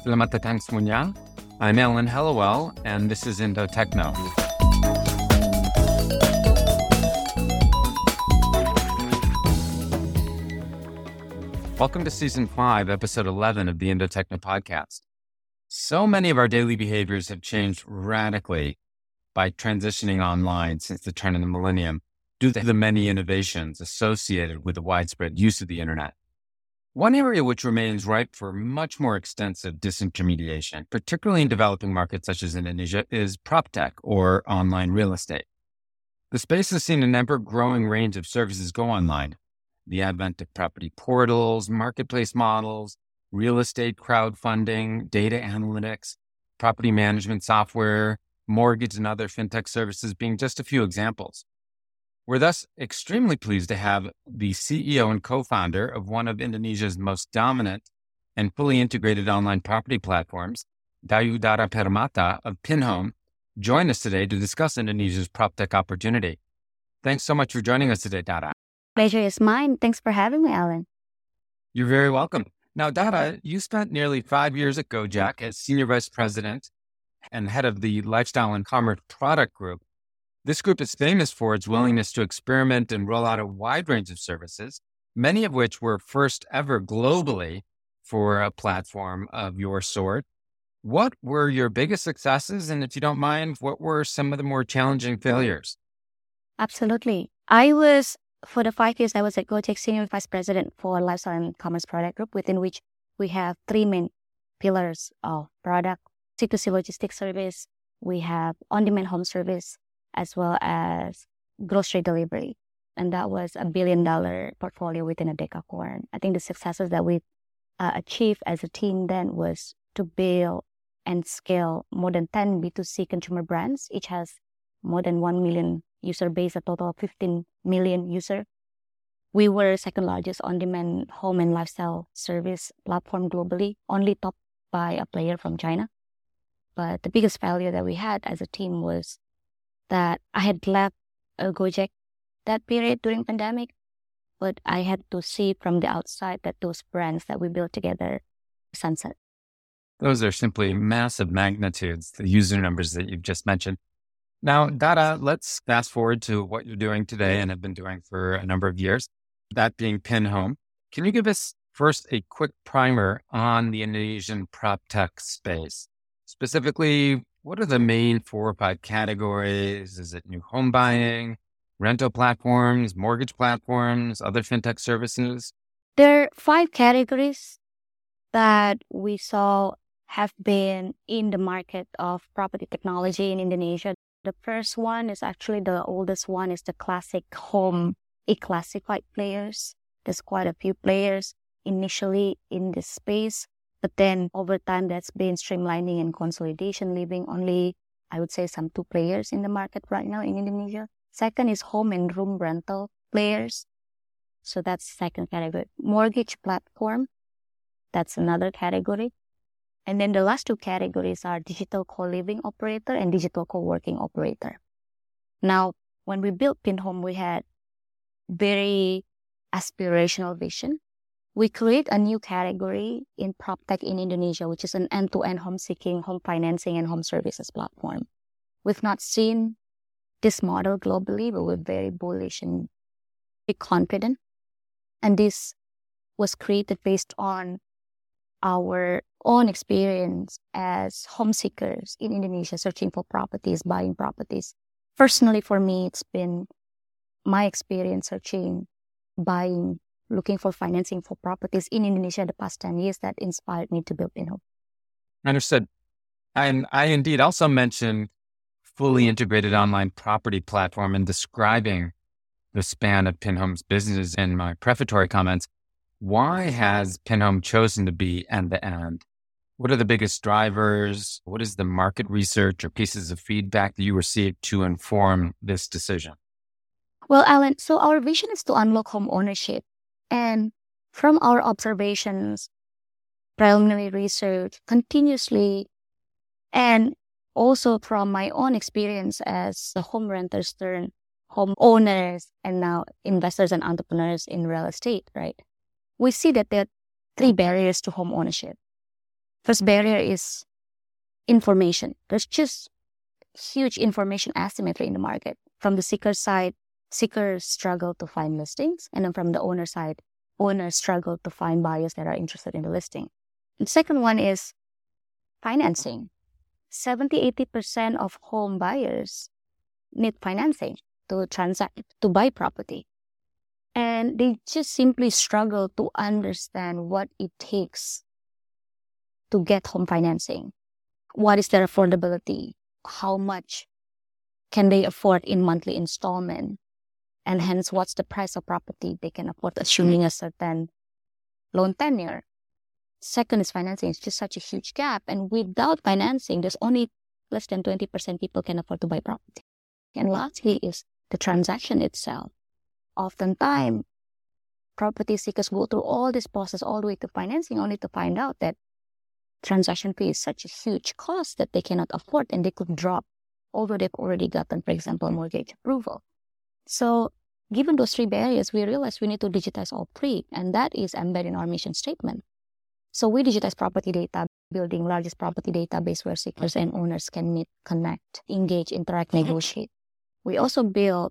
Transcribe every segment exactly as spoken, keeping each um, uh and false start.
Selamat datang semuanya. I'm Alan Hellawell, and this is Indo Techno. Welcome to Season five, Episode eleven of the Indo Techno podcast. So many of our daily behaviors have changed radically by transitioning online since the turn of the millennium due to the many innovations associated with the widespread use of the internet. One area which remains ripe for much more extensive disintermediation, particularly in developing markets such as Indonesia, is PropTech or online real estate. The space has seen an ever-growing range of services go online. The advent of property portals, marketplace models, real estate crowdfunding, data analytics, property management software, mortgage and other fintech services being just a few examples. We're thus extremely pleased to have the C E O and co-founder of one of Indonesia's most dominant and fully integrated online property platforms, Dayu Dara Permata of Pinhome, join us today to discuss Indonesia's PropTech opportunity. Thanks so much for joining us today, Dara. Pleasure is mine. Thanks for having me, Alan. You're very welcome. Now, Dara, you spent nearly five years at Gojek as Senior Vice President and head of the Lifestyle and Commerce Product Group. This group is famous for its willingness to experiment and roll out a wide range of services, many of which were first ever globally for a platform of your sort. What were your biggest successes? And if you don't mind, what were some of the more challenging failures? Absolutely. I was, for the five years I was at Gojek, Senior Vice President for Lifestyle and Commerce Product Group, within which we have three main pillars of product: C two C logistics service, we have on-demand home service, as well as grocery delivery. And that was a billion dollar portfolio within a decacorn. I think the successes that we uh, achieved as a team then was to build and scale more than ten B two C consumer brands. Each has more than one million user base, a total of fifteen million user. We were second largest on-demand home and lifestyle service platform globally, only topped by a player from China. But the biggest failure that we had as a team was that I had left uh, Gojek that period during pandemic, but I had to see from the outside that those brands that we built together sunset. Those are simply massive magnitudes, the user numbers that you've just mentioned. Now, Dara, let's fast forward to what you're doing today and have been doing for a number of years, that being Pinhome. Can you give us first a quick primer on the Indonesian PropTech space? Specifically, what are the main four or five categories? Is it new home buying, rental platforms, mortgage platforms, other fintech services? There are five categories that we saw have been in the market of property technology in Indonesia. The first one is actually the oldest one, is the classic home e-classified players. There's quite a few players initially in this space. But then over time, that's been streamlining and consolidation, leaving only, I would say, some two players in the market right now in Indonesia. Second is home and room rental players. So that's the second category. Mortgage platform, that's another category. And then the last two categories are digital co-living operator and digital co-working operator. Now, when we built Pinhome, we had very aspirational vision. We create a new category in PropTech in Indonesia, which is an end-to-end home seeking, home financing, and home services platform. We've not seen this model globally, but we're very bullish and very confident. And this was created based on our own experience as home seekers in Indonesia, searching for properties, buying properties. Personally, for me, it's been my experience searching, buying, looking for financing for properties in Indonesia the past ten years that inspired me to build Pinhome. Understood. And I indeed also mentioned fully integrated online property platform in describing the span of Pinhome's business in my prefatory comments. Why has Pinhome chosen to be end-to-end? What are the biggest drivers? What is the market research or pieces of feedback that you received to inform this decision? Well, Alan, so our vision is to unlock home ownership. And from our observations, preliminary research, continuously, and also from my own experience as the home renters turned home owners and now investors and entrepreneurs in real estate, right? We see that there are three barriers to home ownership. First barrier is information. There's just huge information asymmetry in the market. From the seeker side, seekers struggle to find listings. And then from the owner side, owners struggle to find buyers that are interested in the listing. The second one is financing. seventy to eighty percent of home buyers need financing to transact, to buy property. And they just simply struggle to understand what it takes to get home financing. What is their affordability? How much can they afford in monthly installment? And hence, what's the price of property they can afford, assuming a certain loan tenure? Second is financing. It's just such a huge gap. And without financing, there's only less than twenty percent people can afford to buy property. And lastly is the transaction itself. Oftentimes, property seekers go through all this process all the way to financing, only to find out that transaction fee is such a huge cost that they cannot afford and they could drop, although they've already gotten, for example, mortgage approval. So given those three barriers, we realized we need to digitize all three, and that is embedded in our mission statement. So we digitize property data, building largest property database where seekers and owners can meet, connect, engage, interact, negotiate. We also build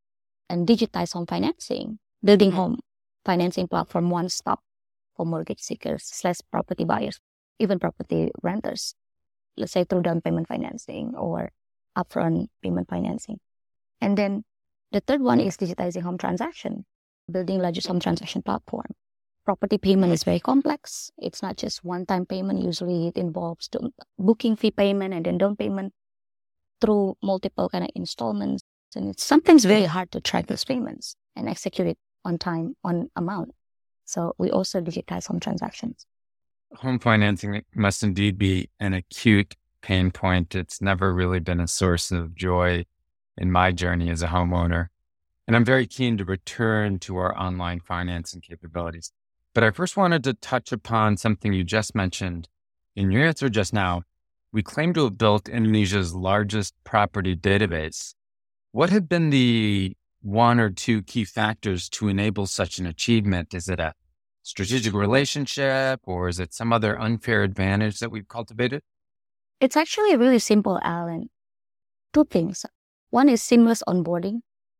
and digitize home financing, building home financing platform one-stop for mortgage seekers slash property buyers, even property renters, let's say through down payment financing or upfront payment financing. And then the third one is digitizing home transaction, building largest home transaction platform. Property payment is very complex. It's not just one-time payment. Usually it involves booking fee payment and then down payment through multiple kind of installments. And it's sometimes very hard to track those payments and execute it on time, on amount. So we also digitize home transactions. Home financing must indeed be an acute pain point. It's never really been a source of joy in my journey as a homeowner. And I'm very keen to return to our online financing capabilities. But I first wanted to touch upon something you just mentioned. In your answer just now, we claim to have built Indonesia's largest property database. What have been the one or two key factors to enable such an achievement? Is it a strategic relationship, or is it some other unfair advantage that we've cultivated? It's actually really simple, Alan. Two things. One is seamless onboarding,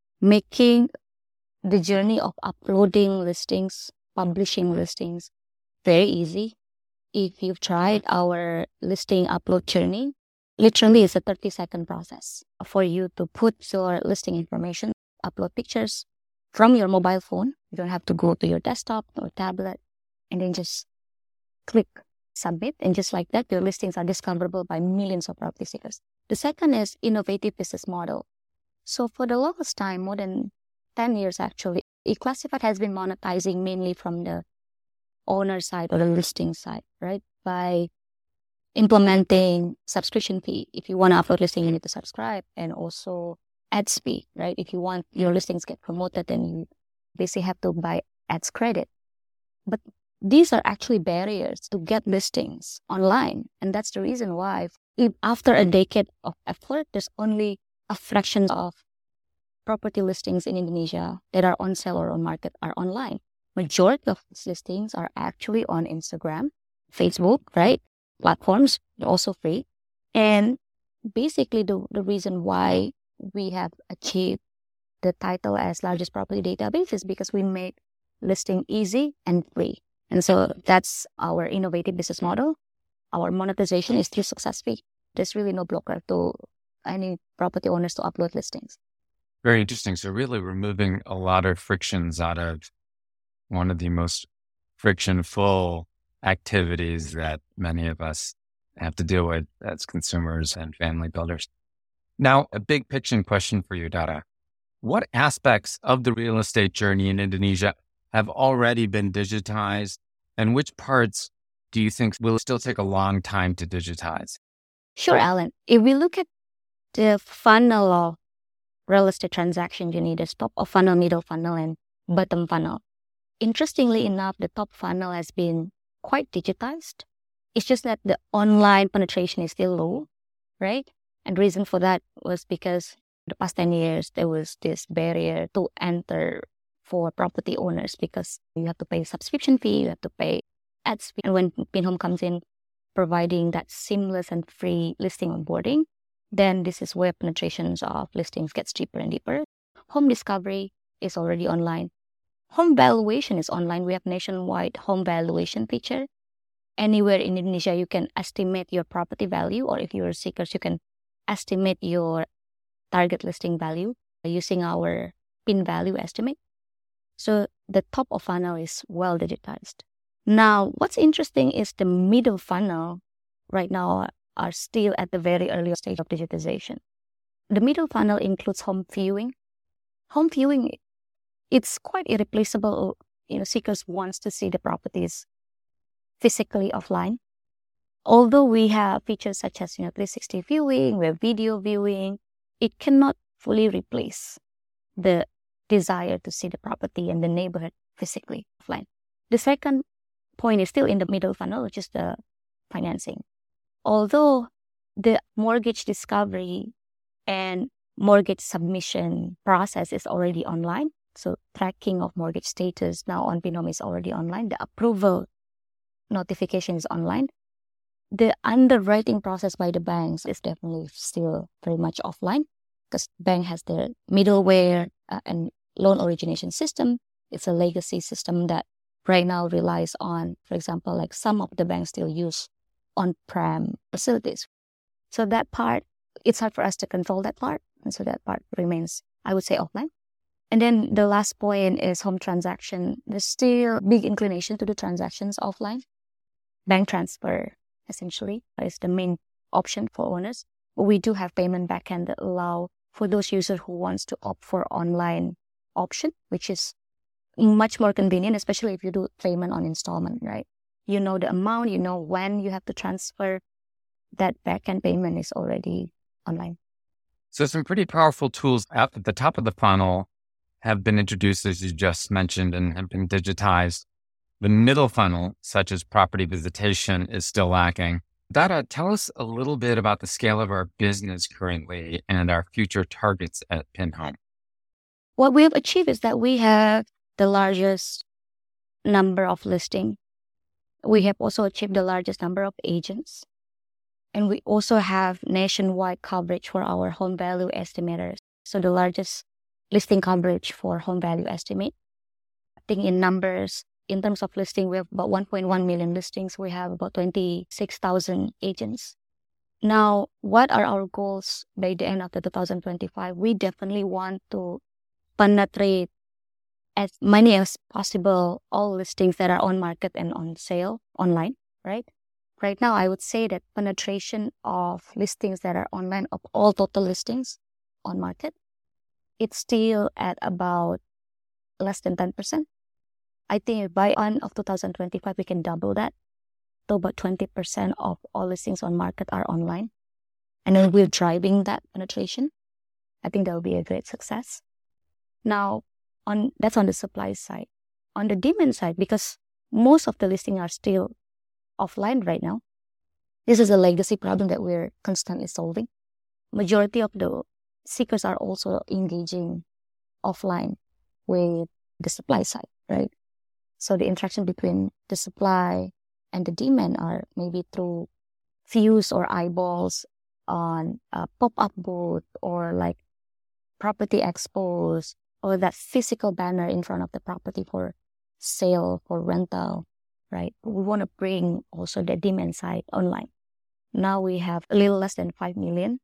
making the journey of uploading listings, publishing listings very easy. If you've tried our listing upload journey, literally it's a thirty second process for you to put your listing information, upload pictures from your mobile phone. You don't have to go to your desktop or tablet, and then just click submit. And just like that, your listings are discoverable by millions of property seekers. The second is innovative business model. So for the longest time, more than ten years actually, eClassified has been monetizing mainly from the owner side or the listing side, right? By implementing subscription fee. If you want to upload listing, you need to subscribe, and also ads fee, right? If you want your listings get promoted, then you basically have to buy ads credit. But these are actually barriers to get listings online. And that's the reason why if after a decade of effort, there's only a fraction of property listings in Indonesia that are on sale or on market are online. Majority of these listings are actually on Instagram, Facebook, right? Platforms, they're also free. And basically the, the reason why we have achieved the title as largest property database is because we make listing easy and free. And so that's our innovative business model. Our monetization is through success fee. There's really no blocker to any property owners to upload listings. Very interesting. So really removing a lot of frictions out of one of the most friction-full activities that many of us have to deal with as consumers and family builders. Now, a big picture question for you, Dara. What aspects of the real estate journey in Indonesia have already been digitized, and which parts do you think will still take a long time to digitize? Sure, Alan. If we look at the funnel of real estate transaction, you need a top of funnel, middle funnel, and bottom funnel. Interestingly enough, the top funnel has been quite digitized. It's just that the online penetration is still low, right? And the reason for that was because the past ten years, there was this barrier to enter for property owners because you have to pay subscription fee, you have to pay ads fee. And when PinHome comes in, providing that seamless and free listing onboarding, then this is where penetrations of listings gets deeper and deeper. Home discovery is already online. Home valuation is online. We have nationwide home valuation feature. Anywhere in Indonesia, you can estimate your property value, or if you're seekers, you can estimate your target listing value using our pin value estimate. So the top of funnel is well digitized. Now, what's interesting is the middle funnel right now are still at the very early stage of digitization. The middle funnel includes home viewing. Home viewing, it's quite irreplaceable. You know, seekers wants to see the properties physically offline. Although we have features such as, you know, three sixty viewing, we have video viewing, it cannot fully replace the desire to see the property and the neighborhood physically offline. The second point is still in the middle funnel, which is the financing. Although the mortgage discovery and mortgage submission process is already online, so tracking of mortgage status now on Pinhome is already online, the approval notification is online, the underwriting process by the banks is definitely still very much offline, because bank has their middleware uh, and loan origination system. It's a legacy system that right now relies on, for example, like some of the banks still use on-prem facilities. So that part, it's hard for us to control that part. And so that part remains, I would say, offline. And then the last point is home transaction. There's still big inclination to do transactions offline. Bank transfer, essentially, is the main option for owners. But we do have payment backend that allow for those users who wants to opt for online option, which is much more convenient, especially if you do payment on installment, right? You know the amount, you know when you have to transfer. That backend payment is already online. So some pretty powerful tools at the top of the funnel have been introduced, as you just mentioned, and have been digitized. The middle funnel, such as property visitation, is still lacking. Dara, tell us a little bit about the scale of our business currently and our future targets at Pinhome. What we have achieved is that we have the largest number of listings. We have also achieved the largest number of agents. And we also have nationwide coverage for our home value estimators. So the largest listing coverage for home value estimate. I think in numbers, in terms of listing, we have about one point one million listings. We have about twenty-six thousand agents. Now, what are our goals by the end of the two thousand twenty-five? We definitely want to penetrate as many as possible all listings that are on market and on sale online, right? Right now, I would say that penetration of listings that are online of all total listings on market, it's still at about less than ten percent. I think by end of two thousand twenty-five, we can double that to about twenty percent of all listings on market are online. And then we're driving that penetration. I think that will be a great success. Now, on that's on the supply side. On the demand side, because most of the listings are still offline right now, this is a legacy problem that we're constantly solving. Majority of the seekers are also engaging offline with the supply side, right? So the interaction between the supply and the demand are maybe through views or eyeballs on a pop-up booth or like property expos or that physical banner in front of the property for sale, for rental, right? We want to bring also the demand side online. Now we have a little less than five million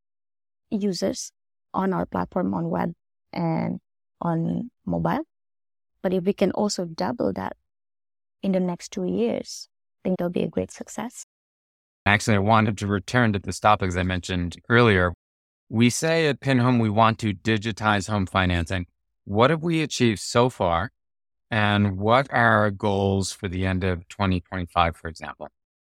users on our platform on web and on mobile. But if we can also double that in the next two years, I think that'll be a great success. Actually, I wanted to return to this topic, as I mentioned earlier. We say at Pinhome we want to digitize home financing. What have we achieved so far? And what are our goals for the end of twenty twenty-five, for example?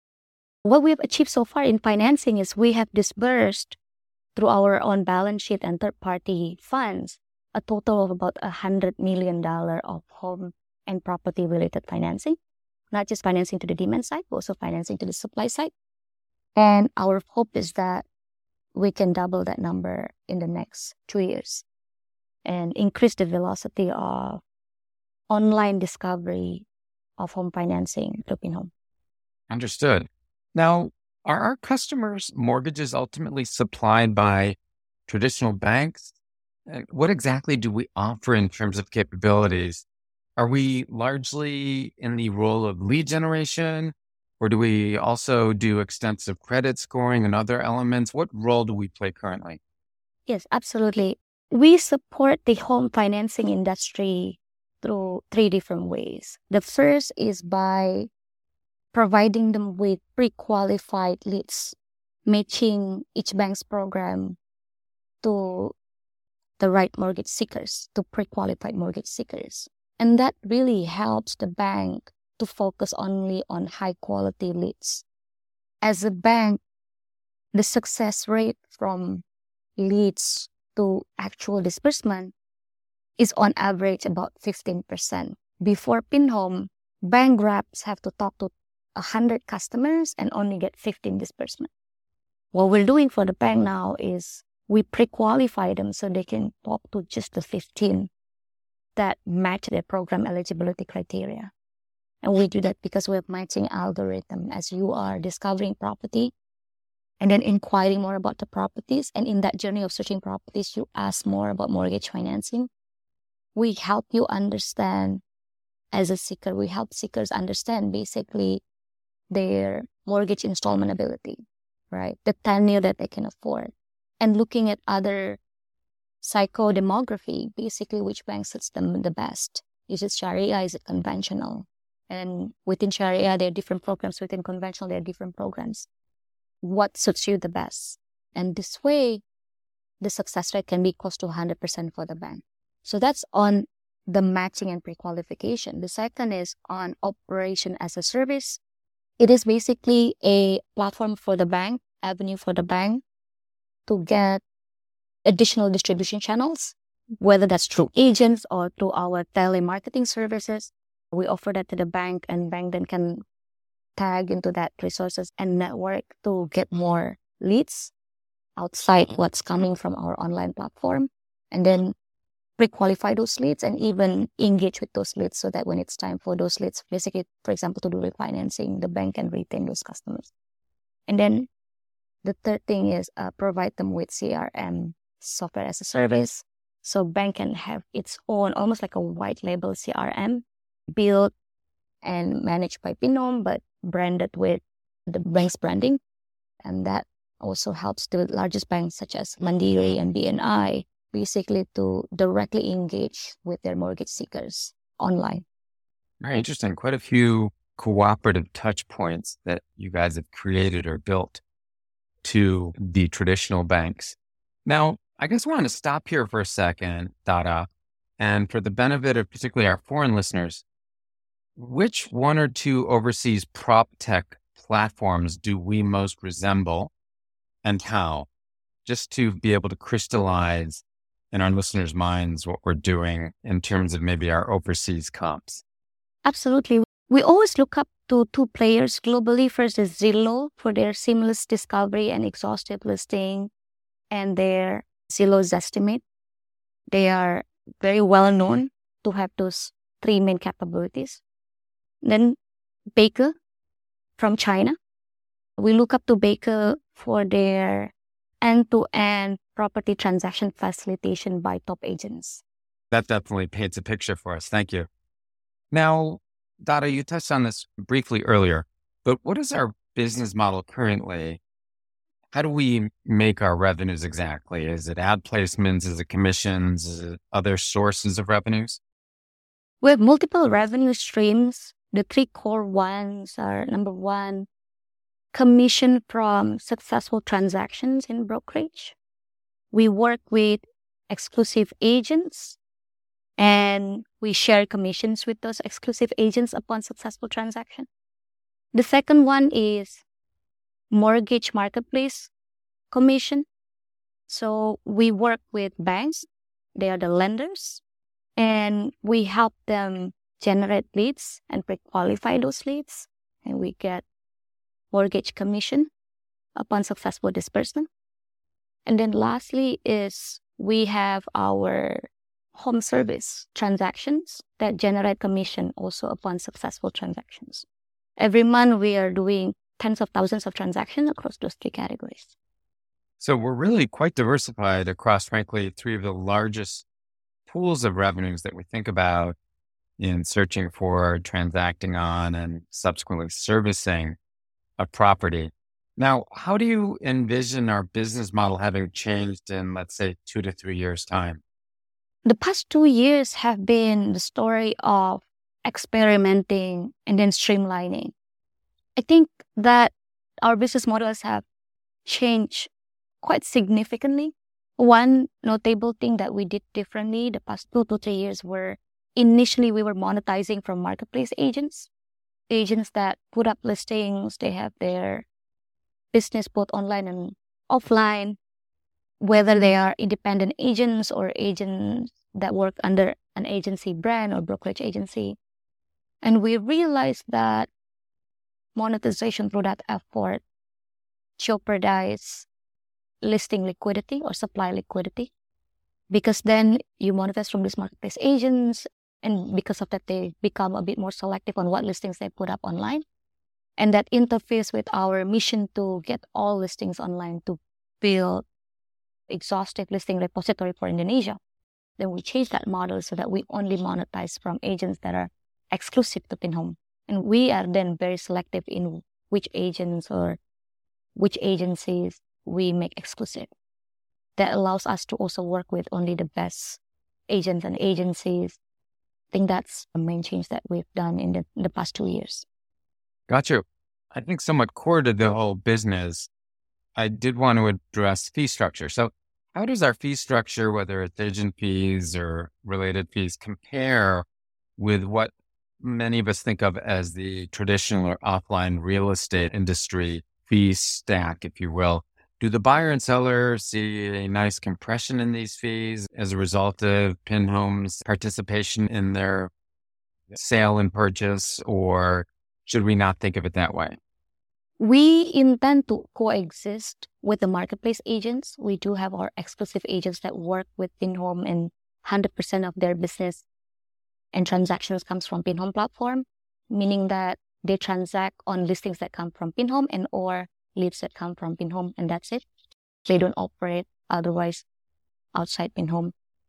What we have achieved so far in financing is we have disbursed through our own balance sheet and third-party funds a total of about one hundred million dollars of home and property-related financing. Not just financing to the demand side, but also financing to the supply side. And our hope is that we can double that number in the next two years and increase the velocity of online discovery of home financing to Pinhome. Understood. Now, Are our customers' mortgages ultimately supplied by traditional banks? Uh, What exactly do we offer in terms of capabilities? Are we largely in the role of lead generation, or do we also do extensive credit scoring and other elements? What role do we play currently? Yes, absolutely. We support the home financing industry through three different ways. The first is by providing them with pre-qualified leads, matching each bank's program to the right mortgage seekers, to pre-qualified mortgage seekers. And that really helps the bank to focus only on high quality leads. As a bank, the success rate from leads to actual disbursement is on average about fifteen percent. Before PinHome, bank reps have to talk to one hundred customers and only get fifteen disbursement. What we're doing for the bank now is we pre-qualify them so they can talk to just the fifteen that match their program eligibility criteria. And we do that because we have matching algorithm. As you are discovering property and then inquiring more about the properties, and in that journey of searching properties, you ask more about mortgage financing. We help you understand as a seeker, we help seekers understand basically their mortgage installment ability, right? The tenure that they can afford. And looking at other psychodemography, basically which bank suits them the best. Is it Sharia? Is it conventional? And within Sharia, there are different programs. Within conventional, there are different programs. What suits you the best? And this way, the success rate can be close to one hundred percent for the bank. So that's on the matching and pre-qualification. The second is on operation as a service. It is basically a platform for the bank, avenue for the bank to get additional distribution channels, whether that's through agents or through our telemarketing services. We offer that to the bank, and bank then can tag into that resources and network to get more leads outside what's coming from our online platform, and then pre-qualify those leads and even engage with those leads so that when it's time for those leads, basically, for example, to do refinancing, the bank can retain those customers. And then the third thing is uh, provide them with C R M, software as a service. So bank can have its own, almost like a white label C R M, built and managed by PinHome, but branded with the bank's branding. And that also helps the largest banks such as Mandiri and B N I basically to directly engage with their mortgage seekers online. Very interesting. Quite a few cooperative touch points that you guys have created or built to the traditional banks. Now, I guess I want to stop here for a second, Dara, and for the benefit of particularly our foreign listeners, which one or two overseas prop tech platforms do we most resemble and how? Just to be able to crystallize in our listeners' minds what we're doing in terms of maybe our overseas comps. Absolutely. We always look up to two players globally. First is Zillow for their seamless discovery and exhaustive listing and their Zillow Zestimate. They are very well known to have those three main capabilities. Then Baker from China. We look up to Baker for their end-to-end property transaction facilitation by top agents. That definitely paints a picture for us. Thank you. Now, Dara, you touched on this briefly earlier, but what is our business model currently? How do we make our revenues exactly? Is it ad placements? Is it commissions? Is it other sources of revenues? We have multiple revenue streams. The three core ones are, number one, commission from successful transactions in brokerage. We work with exclusive agents and we share commissions with those exclusive agents upon successful transaction. The second one is mortgage marketplace commission. So we work with banks. They are the lenders, and we help them generate leads and pre-qualify those leads, and we get mortgage commission upon successful disbursement. And then lastly is we have our home service transactions that generate commission also upon successful transactions. Every month we are doing tens of thousands of transactions across those three categories. So we're really quite diversified across, frankly, three of the largest pools of revenues that we think about in searching for, transacting on, and subsequently servicing a property. Now, how do you envision our business model having changed in, let's say, two to three years' time? The past two years have been the story of experimenting and then streamlining. I think that our business models have changed quite significantly. One notable thing that we did differently the past two to three years were initially we were monetizing from marketplace agents, agents that put up listings, they have their business both online and offline, whether they are independent agents or agents that work under an agency brand or brokerage agency. And we realized that monetization through that effort jeopardize listing liquidity or supply liquidity, because then you monetize from these marketplace agents, and because of that, they become a bit more selective on what listings they put up online. And that interferes with our mission to get all listings online, to build exhaustive listing repository for Indonesia. Then we changed that model so that we only monetize from agents that are exclusive to Pinhome. And we are then very selective in which agents or which agencies we make exclusive. That allows us to also work with only the best agents and agencies. I think that's the main change that we've done in the, in the past two years. Got you. I think somewhat core to the whole business, I did want to address fee structure. So how does our fee structure, whether it's agent fees or related fees, compare with what many of us think of as the traditional or offline real estate industry fee stack, if you will? Do the buyer and seller see a nice compression in these fees as a result of Pinhome's participation in their sale and purchase, or should we not think of it that way? We intend to coexist with the marketplace agents. We do have our exclusive agents that work with Pinhome, and one hundred percent of their business and transactions comes from Pinhome platform, meaning that they transact on listings that come from Pinhome and or leads that come from Pinhome, and that's it. They don't operate otherwise outside Pinhome.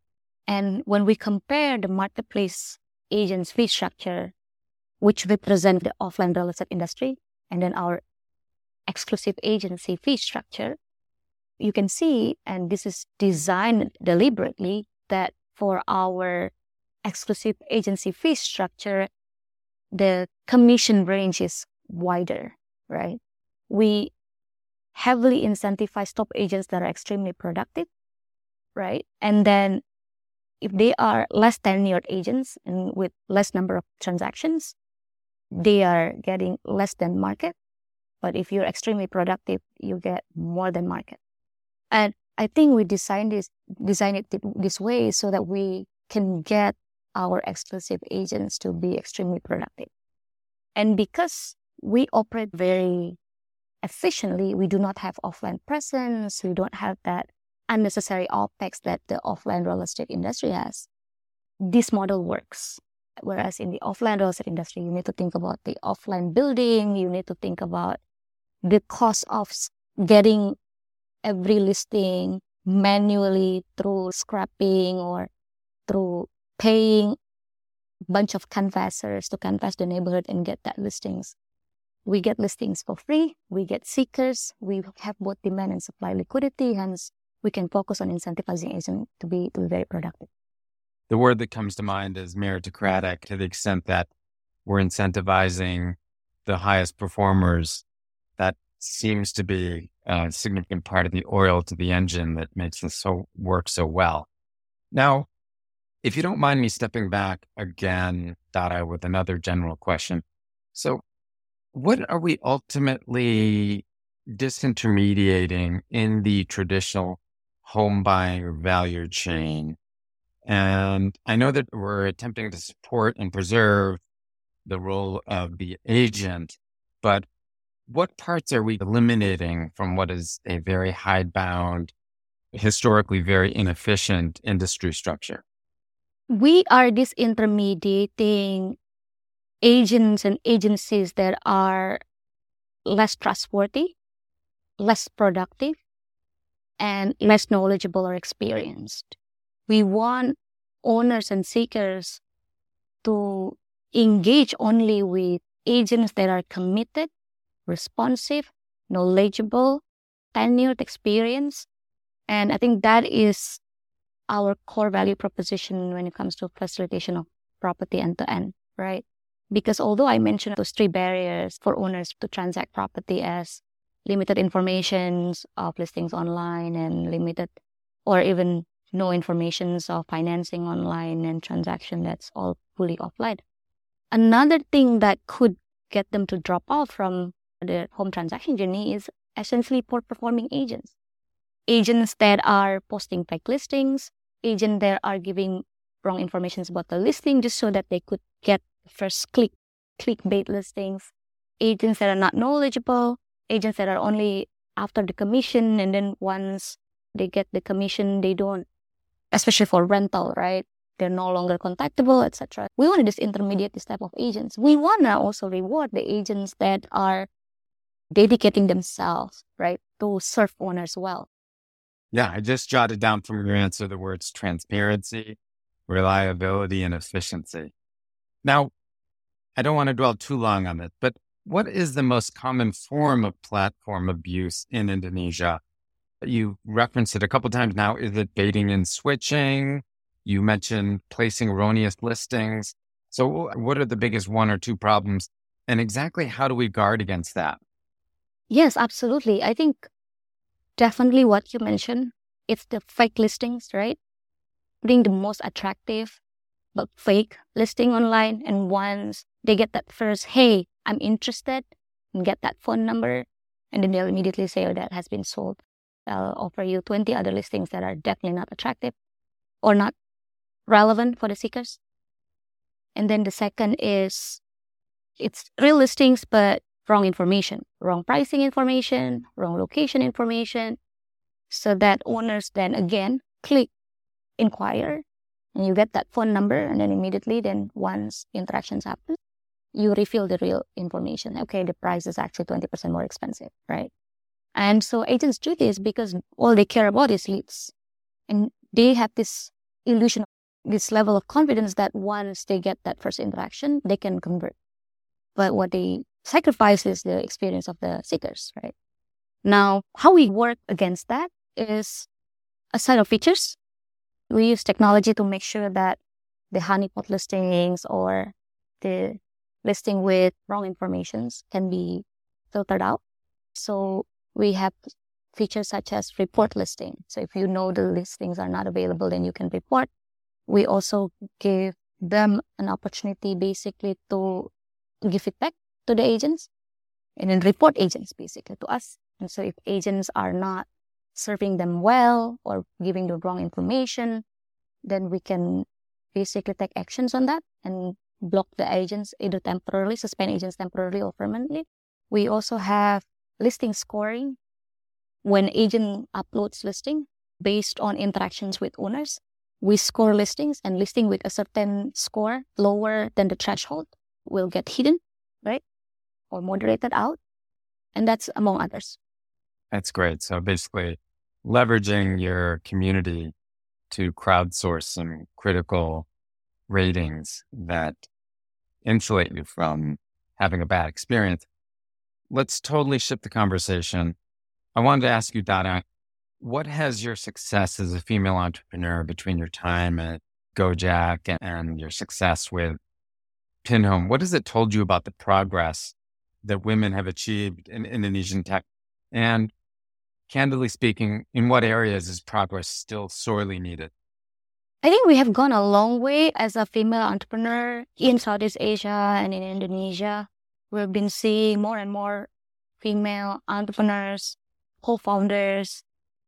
And when we compare the marketplace agents' fee structure, which represent the offline real estate industry, and then our exclusive agency fee structure, you can see, and this is designed deliberately, that for our exclusive agency fee structure, the commission range is wider, right? We heavily incentivize top agents that are extremely productive, right? And then if they are less tenured agents and with less number of transactions, they are getting less than market. But if you're extremely productive, you get more than market. And I think we designed this, designed it this way so that we can get our exclusive agents to be extremely productive. And because we operate very efficiently, we do not have offline presence, we don't have that unnecessary OpEx that the offline real estate industry has. This model works. Whereas in the offline real estate industry, you need to think about the offline building, you need to think about the cost of getting every listing manually through scrapping or through paying a bunch of canvassers to canvass the neighborhood and get that listings. We get listings for free, we get seekers, we have both demand and supply liquidity, hence we can focus on incentivizing agents to be, to be very productive. The word that comes to mind is meritocratic, to the extent that we're incentivizing the highest performers. That seems to be a significant part of the oil to the engine that makes this so work so well. Now, if you don't mind me stepping back again, Dara, with another general question. So what are we ultimately disintermediating in the traditional home buying or value chain? And I know that we're attempting to support and preserve the role of the agent, but what parts are we eliminating from what is a very hidebound, historically very inefficient industry structure? We are disintermediating agents and agencies that are less trustworthy, less productive, and less knowledgeable or experienced. We want owners and seekers to engage only with agents that are committed, responsive, knowledgeable, tenured experience. And I think that is our core value proposition when it comes to facilitation of property end to end, right? Because although I mentioned those three barriers for owners to transact property as limited informations of listings online and limited or even no informations of financing online and transaction that's all fully offline. Another thing that could get them to drop off from the home transaction journey is essentially poor performing agents. Agents that are posting fake listings, agents that are giving wrong information about the listing just so that they could get first click, clickbait listings, agents that are not knowledgeable, agents that are only after the commission, and then once they get the commission, they don't, especially for rental, right? They're no longer contactable, et cetera. We want to disintermediate this type of agents. We want to also reward the agents that are dedicating themselves, right, to serve owners well. Yeah, I just jotted down from your answer the words transparency, reliability, and efficiency. Now, I don't want to dwell too long on it, but what is the most common form of platform abuse in Indonesia? You referenced it a couple of times now. Is it baiting and switching? You mentioned placing erroneous listings. So what are the biggest one or two problems? And exactly how do we guard against that? Yes, absolutely. I think definitely what you mentioned, it's the fake listings, right? Putting the most attractive but fake listing online. And once they get that first, hey, I'm interested, and get that phone number, and then they'll immediately say, oh, that has been sold. I'll offer you twenty other listings that are definitely not attractive or not relevant for the seekers. And then the second is it's real listings, but wrong information, wrong pricing information, wrong location information, so that owners then again click inquire, and you get that phone number, and then immediately then once interactions happen, you reveal the real information. Okay, the price is actually twenty percent more expensive, right? And so agents do this because all they care about is leads. And they have this illusion, this level of confidence that once they get that first interaction, they can convert. But what they sacrifice is the experience of the seekers, right? Now, how we work against that is a set of features. We use technology to make sure that the honeypot listings or the listing with wrong informations can be filtered out. So we have features such as report listing. So if you know the listings are not available, then you can report. We also give them an opportunity basically to give feedback to the agents and then report agents basically to us. And so if agents are not serving them well or giving the wrong information, then we can basically take actions on that and block the agents either temporarily, suspend agents temporarily or permanently. We also have listing scoring. When agent uploads listing based on interactions with owners, we score listings, and listing with a certain score lower than the threshold will get hidden, right? Or moderated out. And that's among others. That's great. So basically leveraging your community to crowdsource some critical ratings that insulate you from having a bad experience. Let's totally shift the conversation. I wanted to ask you, Dada, what has your success as a female entrepreneur between your time at Gojek and your success with Pinhome, what has it told you about the progress that women have achieved in Indonesian tech? And candidly speaking, in what areas is progress still sorely needed? I think we have gone a long way as a female entrepreneur in Southeast Asia and in Indonesia. We've been seeing more and more female entrepreneurs, co-founders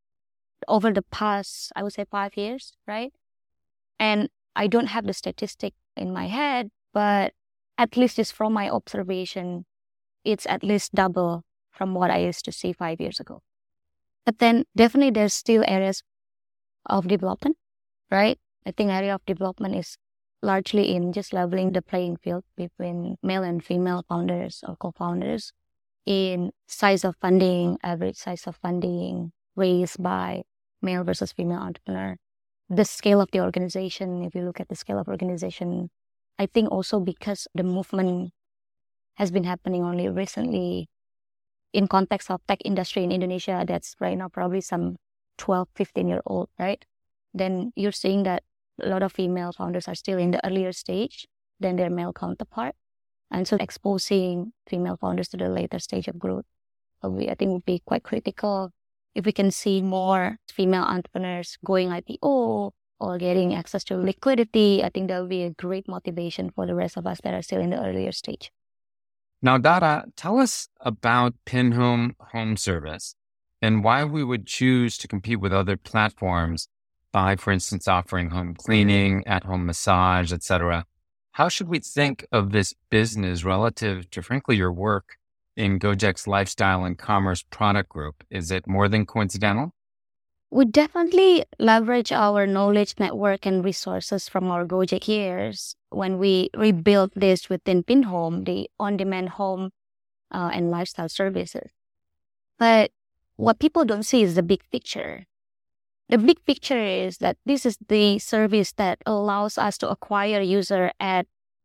over the past, I would say, five years, right? And I don't have the statistic in my head, but at least just from my observation, it's at least double from what I used to see five years ago. But then definitely there's still areas of development, right? I think area of development is largely in just leveling the playing field between male and female founders or co-founders in size of funding, average size of funding raised by male versus female entrepreneur. The scale of the organization, if you look at the scale of organization, I think also because the movement has been happening only recently in context of tech industry in Indonesia, that's right now probably some twelve, fifteen year old, right? Then you're seeing that a lot of female founders are still in the earlier stage than their male counterpart. And so exposing female founders to the later stage of growth, probably I think would be quite critical. If we can see more female entrepreneurs going I P O or getting access to liquidity, I think that would be a great motivation for the rest of us that are still in the earlier stage. Now, Dara, tell us about Pinhome Home Service and why we would choose to compete with other platforms by, for instance, offering home cleaning, at-home massage, et cetera. How should we think of this business relative to, frankly, your work in Gojek's lifestyle and commerce product group? Is it more than coincidental? We definitely leverage our knowledge network and resources from our Gojek years when we rebuilt this within Pinhome, the on-demand home uh, and lifestyle services. But what people don't see is the big picture. The big picture is that this is the service that allows us to acquire user at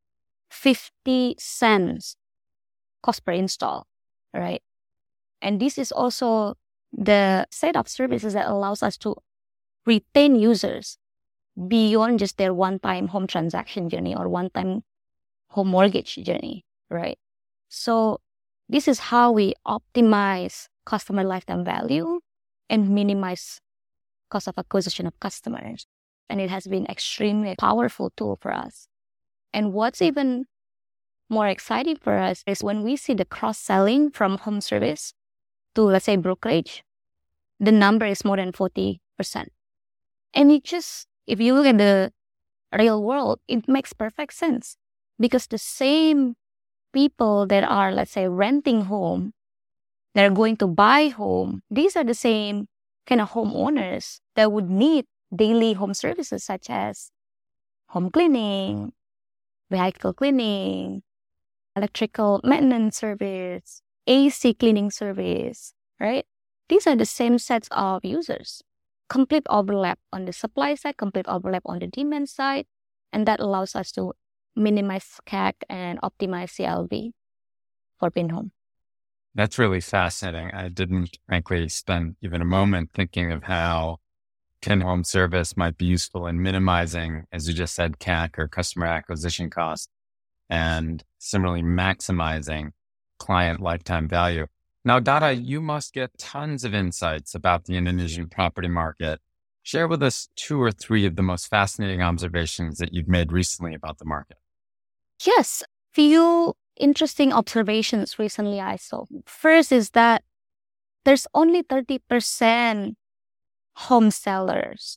fifty cents cost per install, right? And this is also the set of services that allows us to retain users beyond just their one-time home transaction journey or one-time home mortgage journey, right? So this is how we optimize customer lifetime value and minimize cost of acquisition of customers. And it has been extremely powerful tool for us. And what's even more exciting for us is when we see the cross-selling from home service to, let's say, brokerage, the number is more than forty percent. And it just, if you look at the real world, it makes perfect sense because the same people that are, let's say, renting home, that are going to buy home, these are the same kind of homeowners that would need daily home services such as home cleaning, vehicle cleaning, electrical maintenance service, A C cleaning service, right? These are the same sets of users. Complete overlap on the supply side, complete overlap on the demand side, and that allows us to minimize C A C and optimize C L V for Pinhome. That's really fascinating. I didn't, frankly, spend even a moment thinking of how Pinhome service might be useful in minimizing, as you just said, C A C or customer acquisition costs, and similarly maximizing client lifetime value. Now, Dara, you must get tons of insights about the Indonesian property market. Share with us two or three of the most fascinating observations that you've made recently about the market. Yes, few interesting observations recently I saw. First is that there's only thirty percent home sellers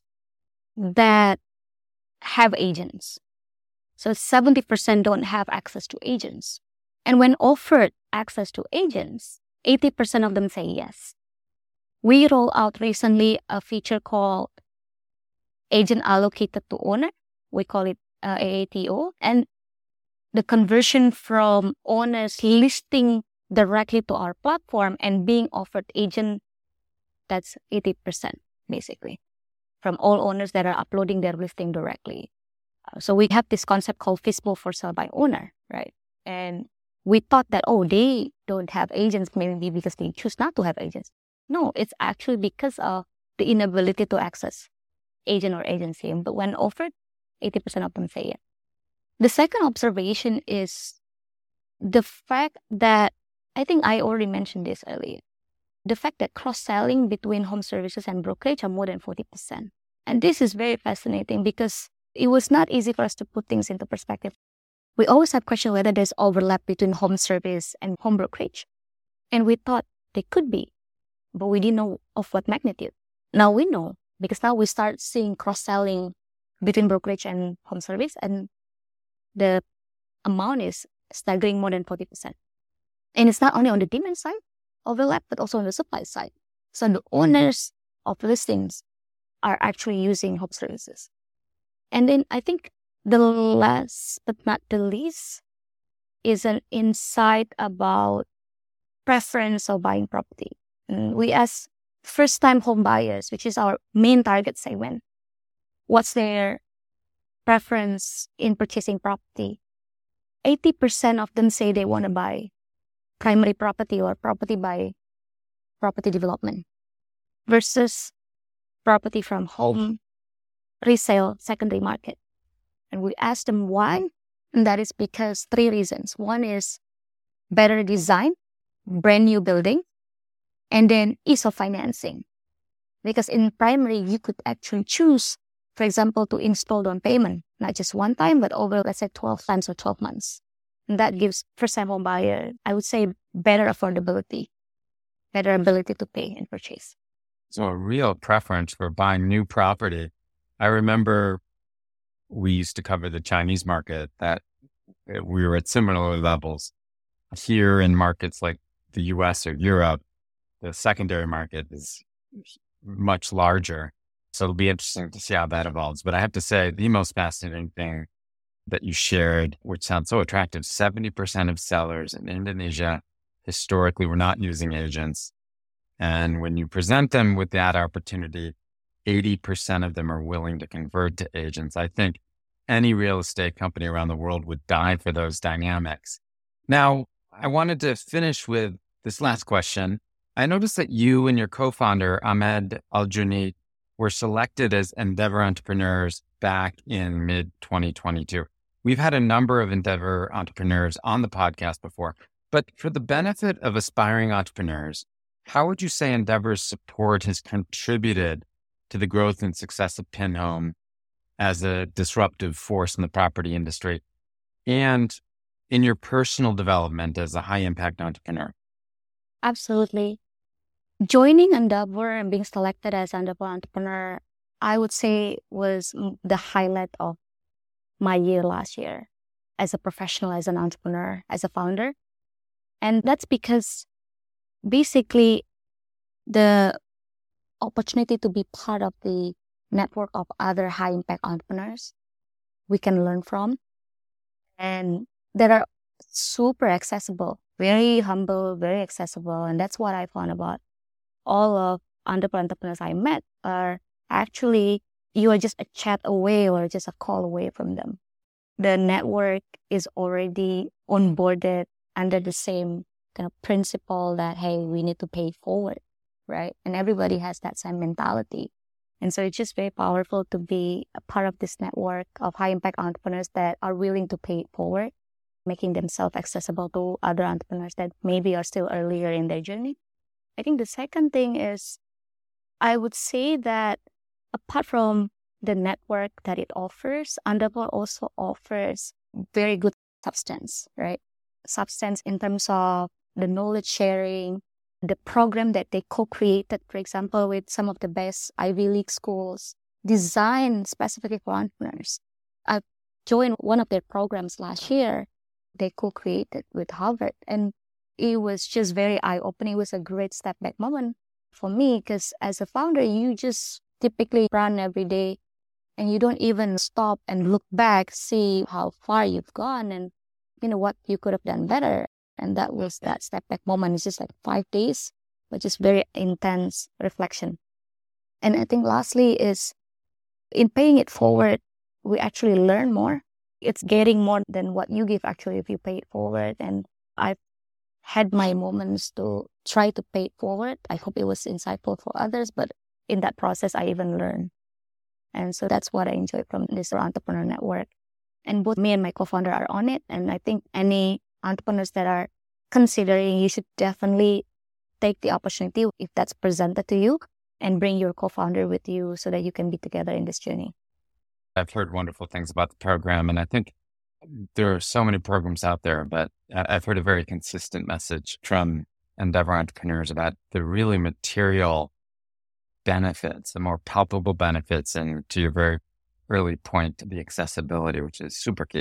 that have agents. So seventy percent don't have access to agents. And when offered access to agents, eighty percent of them say yes. We rolled out recently a feature called Agent Allocated to Owner. We call it uh, A A T O. And the conversion from owners listing directly to our platform and being offered agent, that's eighty percent basically from all owners that are uploading their listing directly. Uh, so we have this concept called feasible for sale by owner, right? And we thought that, oh, they don't have agents maybe because they choose not to have agents. No, it's actually because of the inability to access agent or agency. But when offered, eighty percent of them say yes. The second observation is the fact that, I think I already mentioned this earlier, the fact that cross-selling between home services and brokerage are more than forty percent. And this is very fascinating because it was not easy for us to put things into perspective. We always have questions whether there's overlap between home service and home brokerage. And we thought they could be, but we didn't know of what magnitude. Now we know because now we start seeing cross-selling between brokerage and home service, and the amount is staggering more than forty percent. And it's not only on the demand side overlap, but also on the supply side. So the owners of listings are actually using home services. And then I think the last but not the least is an insight about preference of buying property. And we ask first-time home buyers, which is our main target segment, what's their preference in purchasing property. eighty percent of them say they want to buy primary property or property by property development versus property from home, resale, secondary market. And we ask them why, and that is because three reasons. One is better design, brand new building, and then ease of financing. Because in primary, you could actually choose, for example, to install down payment, not just one time, but over, let's say, twelve times or twelve months. And that gives first-time home buyer, I would say, better affordability, better ability to pay and purchase. So a real preference for buying new property. I remember we used to cover the Chinese market, that we were at similar levels. Here in markets like the U S or Europe, the secondary market is much larger. So it'll be interesting to see how that evolves. But I have to say, the most fascinating thing that you shared, which sounds so attractive, seventy percent of sellers in Indonesia historically were not using agents. And when you present them with that opportunity, eighty percent of them are willing to convert to agents. I think any real estate company around the world would die for those dynamics. Now, I wanted to finish with this last question. I noticed that you and your co-founder, Ahmed Al-Junni, were selected as Endeavor entrepreneurs back in mid twenty twenty-two. We've had a number of Endeavor entrepreneurs on the podcast before, but for the benefit of aspiring entrepreneurs, how would you say Endeavor's support has contributed to the growth and success of PinHome as a disruptive force in the property industry and in your personal development as a high-impact entrepreneur? Absolutely. Joining Endeavor and being selected as Endeavor entrepreneur, I would say was the highlight of my year last year as a professional, as an entrepreneur, as a founder. And that's because basically the opportunity to be part of the network of other high-impact entrepreneurs we can learn from, and that are super accessible, very humble, very accessible. And that's what I found about all of entrepreneurs I met are actually, you are just a chat away or just a call away from them. The network is already onboarded under the same kind of principle that, hey, we need to pay it forward, right? And everybody has that same mentality. And so it's just very powerful to be a part of this network of high-impact entrepreneurs that are willing to pay it forward, making themselves accessible to other entrepreneurs that maybe are still earlier in their journey. I think the second thing is, I would say that apart from the network that it offers, Endeavor also offers very good substance, right? Substance in terms of the knowledge sharing, the program that they co-created, for example, with some of the best Ivy League schools, designed specifically for entrepreneurs. I joined one of their programs last year. They co-created with Harvard, and it was just very eye-opening. It was a great step back moment for me because as a founder, you just typically run every day and you don't even stop and look back, see how far you've gone and, you know, what you could have done better. And that was that step back moment. It's just like five days, but just very intense reflection. And I think lastly is in paying it forward, we actually learn more. It's getting more than what you give actually if you pay it forward. And I've had my moments to try to pay it forward. I hope it was insightful for others, but in that process, I even learned. And so that's what I enjoy from this entrepreneur network. And both me and my co-founder are on it. And I think any entrepreneurs that are considering, you should definitely take the opportunity if that's presented to you and bring your co-founder with you so that you can be together in this journey. I've heard wonderful things about the program, and I think there are so many programs out there, but I've heard a very consistent message from Endeavor entrepreneurs about the really material benefits, the more palpable benefits, and to your very early point, the accessibility, which is super key.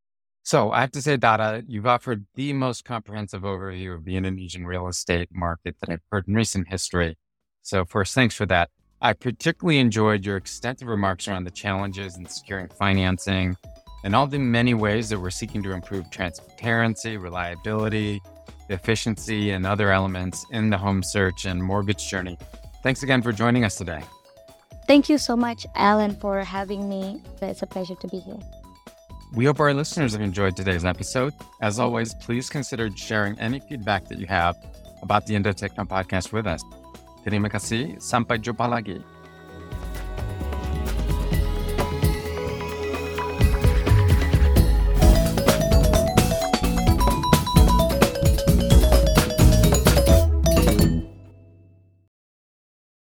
So I have to say, Dada, you've offered the most comprehensive overview of the Indonesian real estate market that I've heard in recent history. So first, thanks for that. I particularly enjoyed your extensive remarks around the challenges in securing financing and all the many ways that we're seeking to improve transparency, reliability, the efficiency and other elements in the home search and mortgage journey. Thanks again for joining us today. Thank you so much, Alan, for having me. It's a pleasure to be here. We hope our listeners have enjoyed today's episode. As always, please consider sharing any feedback that you have about the Indo Techno Podcast with us. Terima kasih. Sampai jumpa lagi.